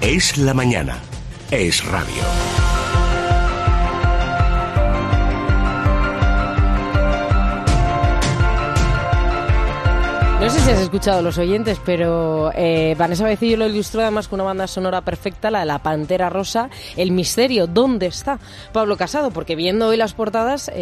Es la mañana. Es radio. No sé si has escuchado a los oyentes, pero Vanessa Baecillo lo ilustró además con una banda sonora perfecta, la de La Pantera Rosa. El misterio, ¿dónde está Pablo Casado? Porque viendo hoy las portadas,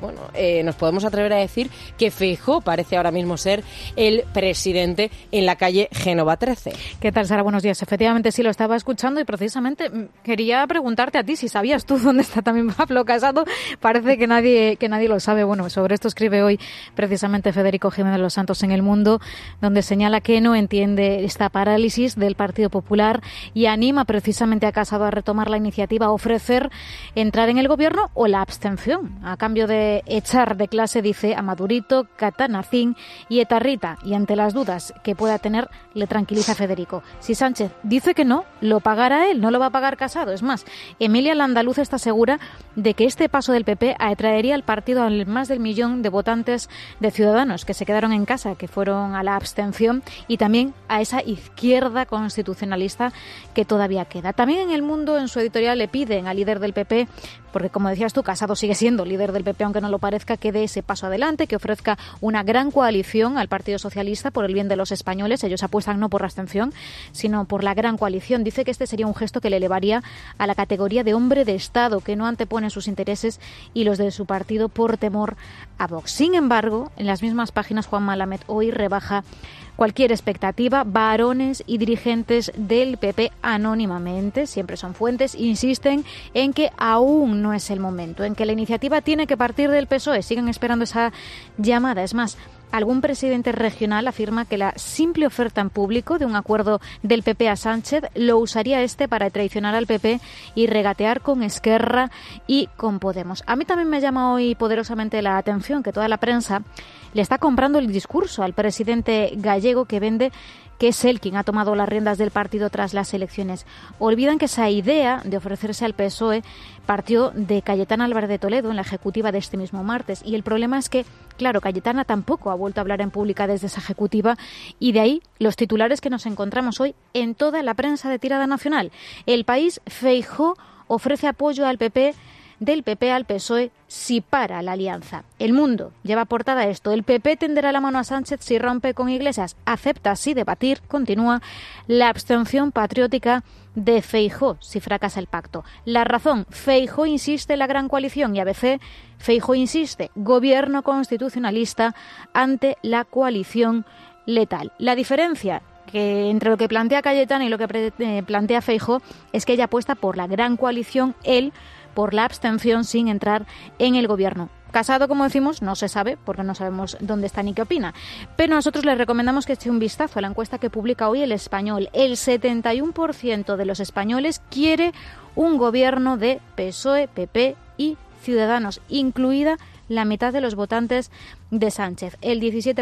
nos podemos atrever a decir que Feijóo parece ahora mismo ser el presidente en la calle Génova 13. ¿Qué tal, Sara? Buenos días. Efectivamente, sí, lo estaba escuchando y precisamente quería preguntarte a ti si sabías tú dónde está también Pablo Casado. Parece que nadie lo sabe. Bueno, sobre esto escribe hoy precisamente Federico Jiménez Los Santos en El Mundo, donde señala que no entiende esta parálisis del Partido Popular y anima precisamente a Casado a retomar la iniciativa, a ofrecer entrar en el gobierno o la abstención, a cambio de echar de clase, dice, a Madurito, Catanacín y Etarrita. Y ante las dudas que pueda tener, le tranquiliza Federico. Si Sánchez dice que no, lo pagará él, no lo va a pagar Casado. Es más, Emilia Landaluz está segura de que este paso del PP atraería al partido al más del 1 millón de votantes de Ciudadanos que se quedaron en casa, que fueron a la abstención, y también a esa izquierda constitucionalista que todavía queda. También en El Mundo, en su editorial, le piden al líder del PP, porque como decías tú, Casado sigue siendo líder del PP aunque no lo parezca, que dé ese paso adelante, que ofrezca una gran coalición al Partido Socialista por el bien de los españoles. Ellos apuestan no por la abstención, sino por la gran coalición. Dice que este sería un gesto que le elevaría a la categoría de hombre de Estado, que no antepone sus intereses y los de su partido por temor a Vox. Sin embargo, en las mismas páginas, Juan Malamed hoy rebaja cualquier expectativa. Varones y dirigentes del PP anónimamente, siempre son fuentes, insisten en que aún no es el momento, en que la iniciativa tiene que partir del PSOE. Siguen esperando esa llamada. Es más, algún presidente regional afirma que la simple oferta en público de un acuerdo del PP a Sánchez lo usaría para traicionar al PP y regatear con Esquerra y con Podemos. A mí también me llama hoy poderosamente la atención que toda la prensa le está comprando el discurso al presidente gallego, que vende que es él quien ha tomado las riendas del partido tras las elecciones. Olvidan que esa idea de ofrecerse al PSOE partió de Cayetana Álvarez de Toledo en la ejecutiva de este mismo martes. Y el problema es que, claro, Cayetana tampoco ha vuelto a hablar en pública desde esa ejecutiva, y de ahí los titulares que nos encontramos hoy en toda la prensa de tirada nacional. El País: Feijóo ofrece apoyo al PP, del PP al PSOE si para la alianza. El Mundo lleva portada esto: el PP tenderá la mano a Sánchez si rompe con Iglesias, acepta así debatir, continúa, la abstención patriótica de Feijóo si fracasa el pacto. La Razón: Feijóo insiste en la gran coalición, y ABC: Feijóo insiste, gobierno constitucionalista ante la coalición letal. La diferencia que entre lo que plantea Cayetana y lo que plantea Feijóo es que ella apuesta por la gran coalición, él por la abstención sin entrar en el gobierno. Casado, como decimos, no se sabe, porque no sabemos dónde está ni qué opina. Pero nosotros les recomendamos que eche un vistazo a la encuesta que publica hoy El Español. El 71% de los españoles quiere un gobierno de PSOE, PP y Ciudadanos, incluida la mitad de los votantes de Sánchez. El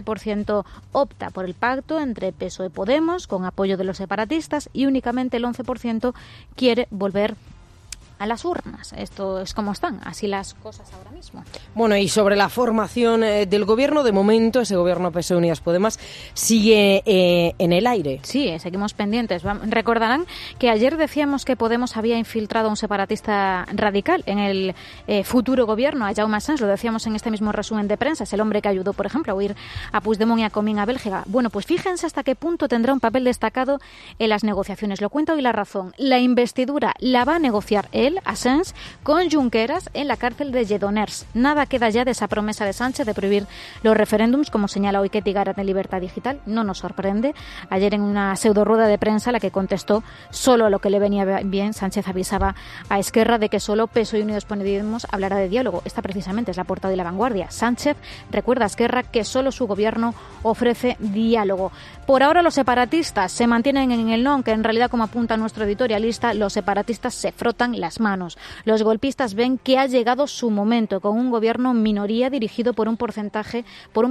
17% opta por el pacto entre PSOE y Podemos, con apoyo de los separatistas, y únicamente el 11% quiere volver a las urnas. Esto es como están, así las cosas ahora mismo. Bueno, y sobre la formación del gobierno, de momento ese gobierno PSOE Unidas Podemos sigue en el aire. Sí, seguimos pendientes. Recordarán que ayer decíamos que Podemos había infiltrado a un separatista radical en el futuro gobierno, a Jaume Asens. Lo decíamos en este mismo resumen de prensa. Es el hombre que ayudó, por ejemplo, a huir a Puigdemont y a Comín a Bélgica. Bueno, pues fíjense hasta qué punto tendrá un papel destacado en las negociaciones. Lo cuenta hoy La Razón. La investidura la va a negociar él, Asens, con Junqueras en la cárcel de Lledoners. Nada queda ya de esa promesa de Sánchez de prohibir los referéndums, como señala hoy Ketty Garat en Libertad Digital. No nos sorprende. Ayer, en una pseudo rueda de prensa, la que contestó solo a lo que le venía bien, Sánchez avisaba a Esquerra de que solo PSOE y Unidos Podemos hablará de diálogo. Esta precisamente es la portada de La Vanguardia. Sánchez recuerda a Esquerra que solo su gobierno ofrece diálogo. Por ahora los separatistas se mantienen en el no, aunque en realidad, como apunta nuestro editorialista, los separatistas se frotan las manos. Los golpistas ven que ha llegado su momento, con un gobierno minoría dirigido por un personaje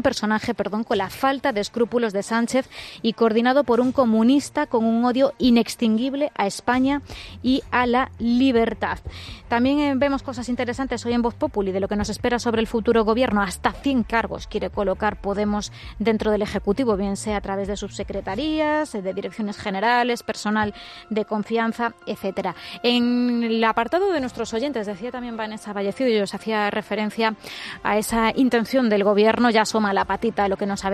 con la falta de escrúpulos de Sánchez y coordinado por un comunista con un odio inextinguible a España y a la libertad. También vemos cosas interesantes hoy en Voz Populi de lo que nos espera sobre el futuro gobierno. Hasta 100 cargos quiere colocar Podemos dentro del Ejecutivo, bien sea a través de subsecretarías, de direcciones generales, personal de confianza, etcétera. En el apartado de nuestros oyentes, decía también Vanessa Vallecido, y os hacía referencia a esa intención del gobierno, ya asoma la patita lo que se nos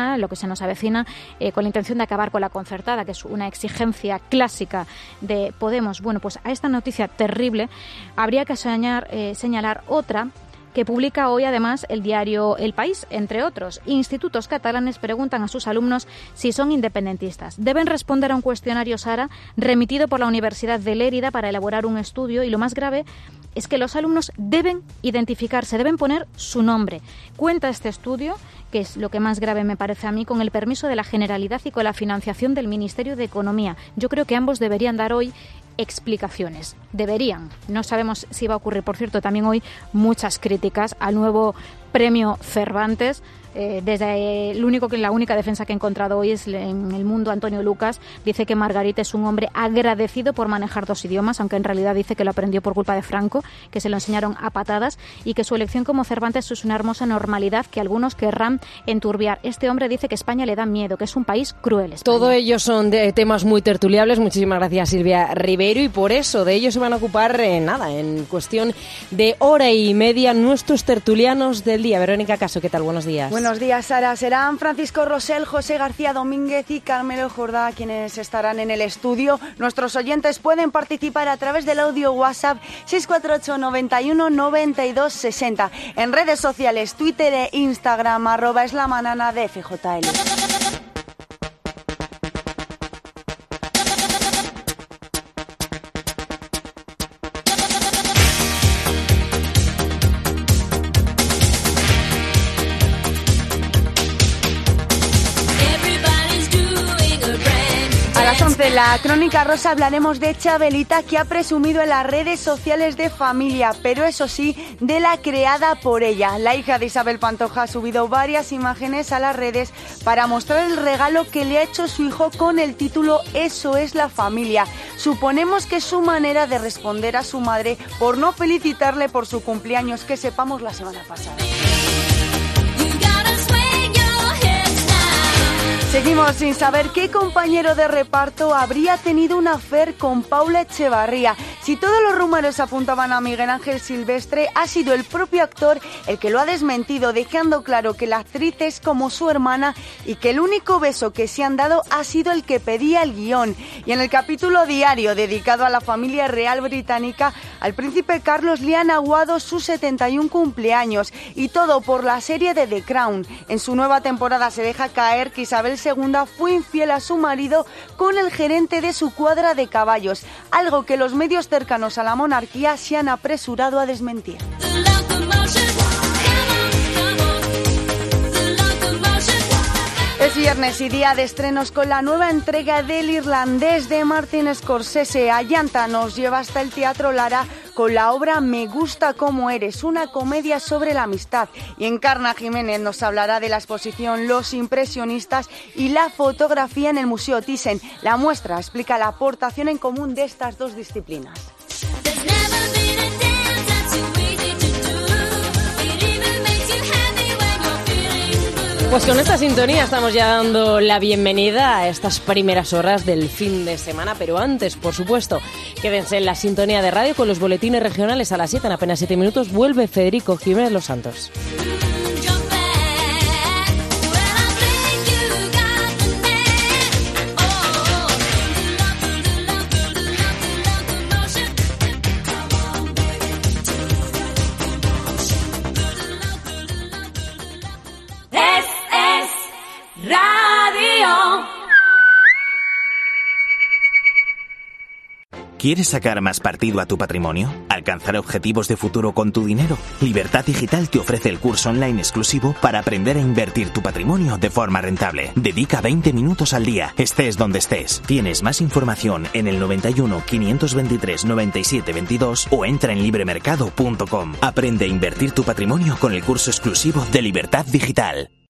avecina, con la intención de acabar con la concertada, que es una exigencia clásica de Podemos. Bueno, pues a esta noticia terrible habría que señalar otra que publica hoy además el diario El País, entre otros. Institutos catalanes preguntan a sus alumnos si son independentistas. Deben responder a un cuestionario, Sara, remitido por la Universidad de Lérida para elaborar un estudio, y lo más grave es que los alumnos deben identificarse, deben poner su nombre. Cuenta este estudio, que es lo que más grave me parece a mí, con el permiso de la Generalidad y con la financiación del Ministerio de Economía. Yo creo que ambos deberían dar hoy explicaciones. Deberían. No sabemos si va a ocurrir. Por cierto, también hoy muchas críticas al nuevo premio Cervantes. Desde la única defensa que he encontrado hoy es en El Mundo. Antonio Lucas dice que Margarita es un hombre agradecido por manejar 2 idiomas, aunque en realidad dice que lo aprendió por culpa de Franco, que se lo enseñaron a patadas, y que su elección como Cervantes es una hermosa normalidad que algunos querrán enturbiar. Este hombre dice que España le da miedo, que es un país cruel. España. Todo ello son temas muy tertuliables. Muchísimas gracias, Silvia Ribeiro, y por eso de ello se van a ocupar en cuestión de hora y media nuestros tertulianos del día. Verónica Caso, ¿qué tal? Buenos días. Buenos días, Sara. Serán Francisco Rosell, José García Domínguez y Carmelo Jordá quienes estarán en el estudio. Nuestros oyentes pueden participar a través del audio WhatsApp 648 91 92 60. En redes sociales, Twitter e Instagram, @eslamanana de FJL. En la Crónica Rosa hablaremos de Chabelita, que ha presumido en las redes sociales de familia, pero eso sí, de la creada por ella. La hija de Isabel Pantoja ha subido varias imágenes a las redes para mostrar el regalo que le ha hecho su hijo con el título Eso es la familia. Suponemos que es su manera de responder a su madre por no felicitarle por su cumpleaños, que sepamos la semana pasada. Seguimos sin saber qué compañero de reparto habría tenido un affair con Paula Echevarría. Si todos los rumores apuntaban a Miguel Ángel Silvestre, ha sido el propio actor el que lo ha desmentido, dejando claro que la actriz es como su hermana y que el único beso que se han dado ha sido el que pedía el guión. Y en el capítulo diario dedicado a la familia real británica, al príncipe Carlos le han aguado sus 71 cumpleaños, y todo por la serie de The Crown. En su nueva temporada se deja caer que Isabel II fue infiel a su marido con el gerente de su cuadra de caballos, algo que los medios cercanos a la monarquía se han apresurado a desmentir. Es viernes y día de estrenos con la nueva entrega del irlandés de Martin Scorsese. Allanta nos lleva hasta el Teatro Lara con la obra Me gusta como eres, una comedia sobre la amistad. Y Encarna Jiménez nos hablará de la exposición Los impresionistas y la fotografía en el Museo Thyssen. La muestra explica la aportación en común de estas dos disciplinas. Pues con esta sintonía estamos ya dando la bienvenida a estas primeras horas del fin de semana, pero antes, por supuesto, quédense en la sintonía de radio con los boletines regionales a las 7, en apenas 7 minutos, vuelve Federico Jiménez Los Santos. ¿Quieres sacar más partido a tu patrimonio? alcanzar objetivos de futuro con tu dinero? Libertad Digital te ofrece el curso online exclusivo para aprender a invertir tu patrimonio de forma rentable. Dedica 20 minutos al día, estés donde estés. Tienes más información en el 91 523 97 22 o entra en libremercado.com. Aprende a invertir tu patrimonio con el curso exclusivo de Libertad Digital.